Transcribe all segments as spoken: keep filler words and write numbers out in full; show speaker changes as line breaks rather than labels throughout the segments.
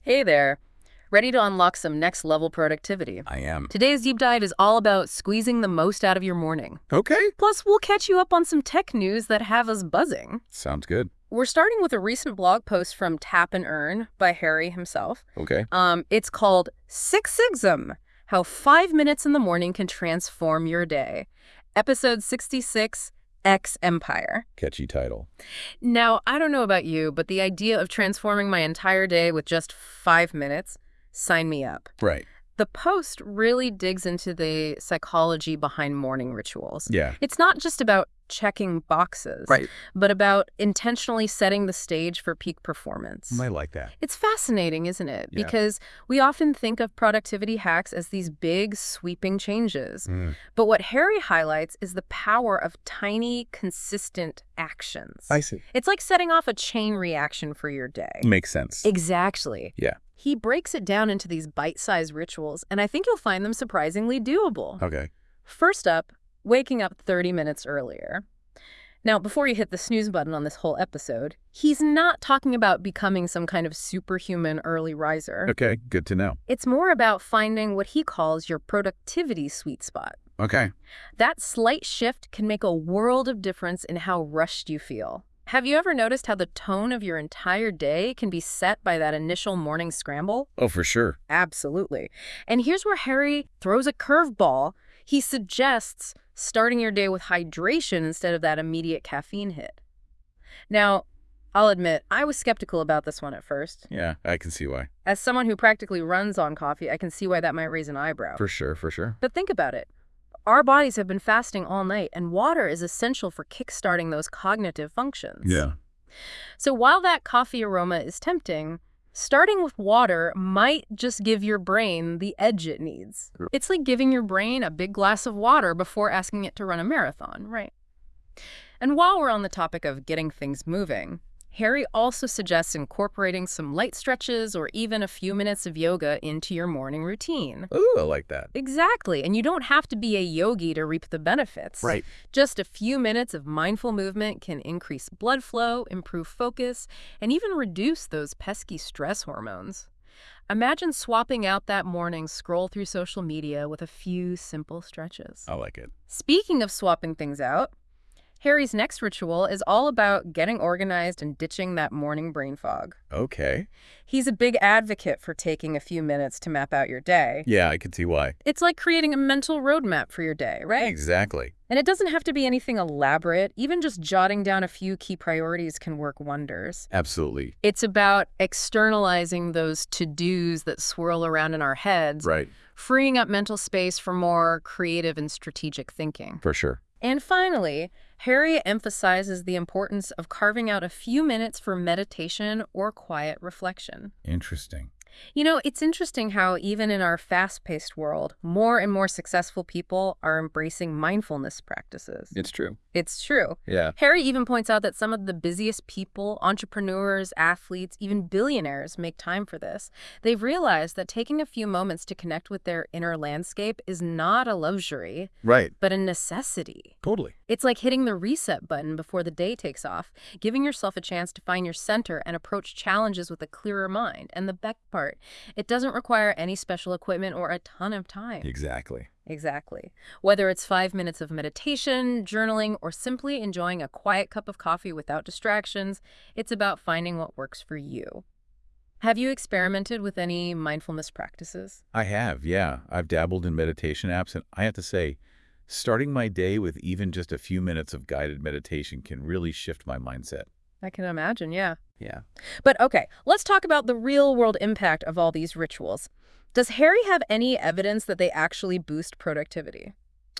Hey there. Ready to unlock some next level productivity?
I am.
Today's deep dive is all about squeezing the most out of your morning.
Okay.
Plus, we'll catch you up on some tech news that have us buzzing.
Sounds good.
We're starting with a recent blog post from Tap and Earn by Harry himself.
Okay.
Um, it's called Six Sigsum, How Five Minutes in the Morning Can Transform Your Day. Episode sixty-six, X Empire.
Catchy title.
Now, I don't know about you, but the idea of transforming my entire day with just five minutes, sign me up.
Right.
The post really digs into the psychology behind morning rituals.
Yeah.
It's not just about checking boxes,
Right.
but about intentionally setting the stage for peak performance.
I like that.
It's fascinating, isn't it?
Yeah.
Because we often think of productivity hacks as these big, sweeping changes.
Mm.
But what Harry highlights is the power of tiny, consistent actions.
I see.
It's like setting off a chain reaction for your day.
Makes sense.
Exactly.
Yeah.
He breaks it down into these bite-sized rituals, and I think you'll find them surprisingly doable.
Okay.
First up, waking up thirty minutes earlier. Now, before you hit the snooze button on this whole episode, he's not talking about becoming some kind of superhuman early riser.
Okay. Good to know.
It's more about finding what he calls your productivity sweet spot.
Okay.
That slight shift can make a world of difference in how rushed you feel. Have you ever noticed how the tone of your entire day can be set by that initial morning scramble?
Oh, for sure.
Absolutely. And here's where Harry throws a curveball. He suggests starting your day with hydration instead of that immediate caffeine hit. Now, I'll admit, I was skeptical about this one at first.
Yeah, I can see why.
As someone who practically runs on coffee, I can see why that might raise an eyebrow.
For sure, for sure.
But think about it. Our bodies have been fasting all night, and water is essential for kickstarting those cognitive functions.
Yeah.
So while that coffee aroma is tempting, starting with water might just give your brain the edge it needs. It's like giving your brain a big glass of water before asking it to run a marathon, right? And while we're on the topic of getting things moving, Harry also suggests incorporating some light stretches or even a few minutes of yoga into your morning routine.
Ooh, I like that.
Exactly, and you don't have to be a yogi to reap the benefits.
Right.
Just a few minutes of mindful movement can increase blood flow, improve focus, and even reduce those pesky stress hormones. Imagine swapping out that morning scroll through social media with a few simple stretches.
I like it.
Speaking of swapping things out, Harry's next ritual is all about getting organized and ditching that morning brain fog.
Okay.
He's a big advocate for taking a few minutes to map out your day.
Yeah, I can see why.
It's like creating a mental roadmap for your day, right?
Exactly.
And it doesn't have to be anything elaborate. Even just jotting down a few key priorities can work wonders.
Absolutely.
It's about externalizing those to-dos that swirl around in our heads,
Right.
freeing up mental space for more creative and strategic thinking.
For sure.
And finally, Harry emphasizes the importance of carving out a few minutes for meditation or quiet reflection.
Interesting.
You know, it's interesting how even in our fast-paced world, more and more successful people are embracing mindfulness practices.
It's true.
It's true.
Yeah.
Harry even points out that some of the busiest people, entrepreneurs, athletes, even billionaires, make time for this. They've realized that taking a few moments to connect with their inner landscape is not a luxury,
Right.
but a necessity.
Totally.
It's like hitting the reset button before the day takes off, giving yourself a chance to find your center and approach challenges with a clearer mind. And the best part, it doesn't require any special equipment or a ton of time.
Exactly.
Exactly. Whether it's five minutes of meditation, journaling, or simply enjoying a quiet cup of coffee without distractions, it's about finding what works for you. Have you experimented with any mindfulness practices?
I have, yeah. I've dabbled in meditation apps, and I have to say, starting my day with even just a few minutes of guided meditation can really shift my mindset.
I can imagine, yeah.
Yeah.
But okay, let's talk about the real-world impact of all these rituals. Does Harry have any evidence that they actually boost productivity?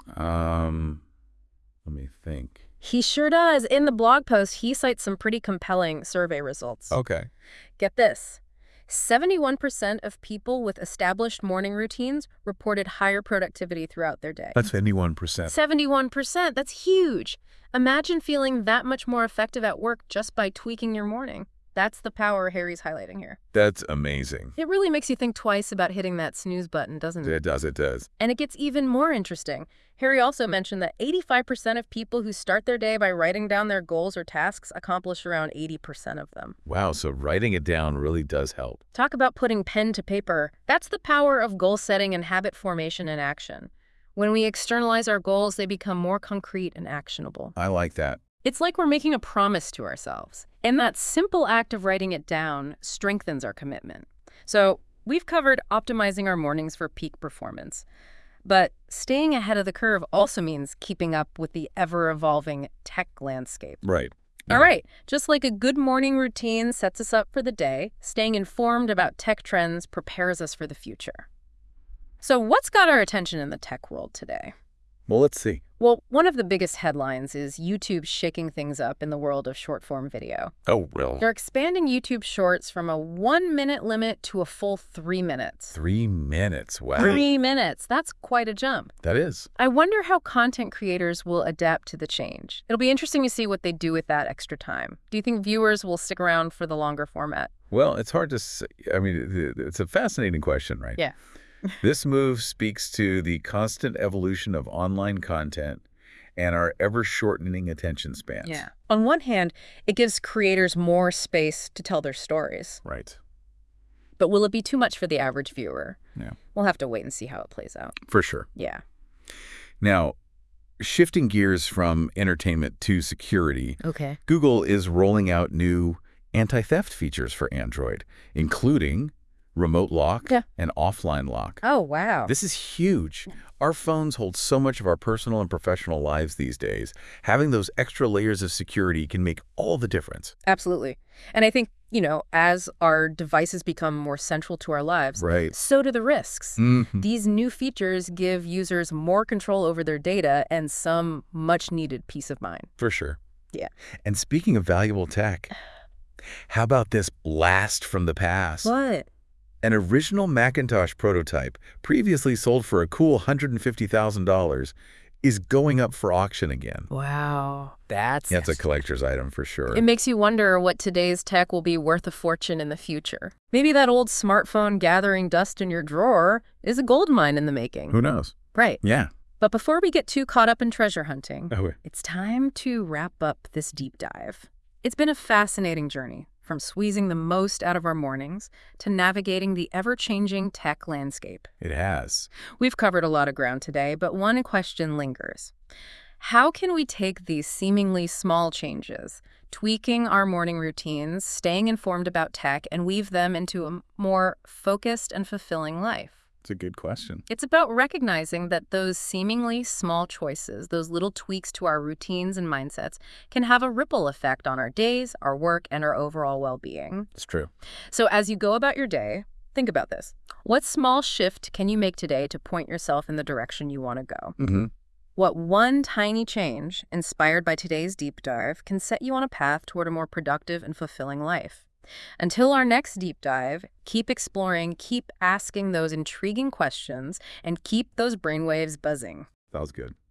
Um, let me think.
He sure does. In the blog post, he cites some pretty compelling survey results.
Okay.
Get this. seventy-one percent of people with established morning routines reported higher productivity throughout their day.
That's seventy-one percent.
seventy-one percent, that's huge. Imagine feeling that much more effective at work just by tweaking your morning. That's the power Harry's highlighting here.
That's amazing.
It really makes you think twice about hitting that snooze button, doesn't it?
It does, it does.
And it gets even more interesting. Harry also mentioned that eighty-five percent of people who start their day by writing down their goals or tasks accomplish around eighty percent of them.
Wow, so writing it down really does help.
Talk about putting pen to paper. That's the power of goal setting and habit formation in action. When we externalize our goals, they become more concrete and actionable.
I like that.
It's like we're making a promise to ourselves. And that simple act of writing it down strengthens our commitment. So we've covered optimizing our mornings for peak performance. But staying ahead of the curve also means keeping up with the ever-evolving tech landscape.
Right.
All right. Just like a good morning routine sets us up for the day, staying informed about tech trends prepares us for the future. So what's got our attention in the tech world today?
Well, let's see.
Well, one of the biggest headlines is YouTube shaking things up in the world of short-form video.
Oh, really?
They're expanding YouTube Shorts from a one-minute limit to a full three minutes.
Three minutes. Wow.
Three minutes. That's quite a jump.
That is.
I wonder how content creators will adapt to the change. It'll be interesting to see what they do with that extra time. Do you think viewers will stick around for the longer format?
Well, it's hard to say. I mean, it's a fascinating question, right?
Yeah.
This move speaks to the constant evolution of online content and our ever-shortening attention spans.
Yeah. On one hand, it gives creators more space to tell their stories.
Right.
But will it be too much for the average viewer?
Yeah.
We'll have to wait and see how it plays out.
For sure.
Yeah.
Now, shifting gears from entertainment to security,
Okay.
Google is rolling out new anti-theft features for Android, including remote lock
Yeah.
and offline lock.
Oh, wow.
This is huge. Our phones hold so much of our personal and professional lives these days. Having those extra layers of security can make all the difference.
Absolutely. And I think, you know, as our devices become more central to our lives,
Right.
so do the risks.
Mm-hmm.
These new features give users more control over their data and some much-needed peace of mind.
For sure.
Yeah.
And speaking of valuable tech, how about this blast from the past?
What?
An original Macintosh prototype, previously sold for a cool one hundred fifty thousand dollars, is going up for auction again.
Wow. That's...
That's a collector's item for sure.
It makes you wonder what today's tech will be worth a fortune in the future. Maybe that old smartphone gathering dust in your drawer is a gold mine in the making.
Who knows?
Right.
Yeah.
But before we get too caught up in treasure hunting,
Oh,
it's time to wrap up this deep dive. It's been a fascinating journey, from squeezing the most out of our mornings to navigating the ever-changing tech landscape.
it has.
We've covered a lot of ground today, but one question lingers. How can we take these seemingly small changes, tweaking our morning routines, staying informed about tech, and weave them into a more focused and fulfilling life?
It's a good question.
It's about recognizing that those seemingly small choices, those little tweaks to our routines and mindsets, can have a ripple effect on our days, our work, and our overall well-being.
It's true.
So as you go about your day, think about this. What small shift can you make today to point yourself in the direction you want to go?
Mm-hmm.
What one tiny change, inspired by today's deep dive, can set you on a path toward a more productive and fulfilling life? Until our next deep dive, keep exploring, keep asking those intriguing questions, and keep those brainwaves buzzing.
That was good.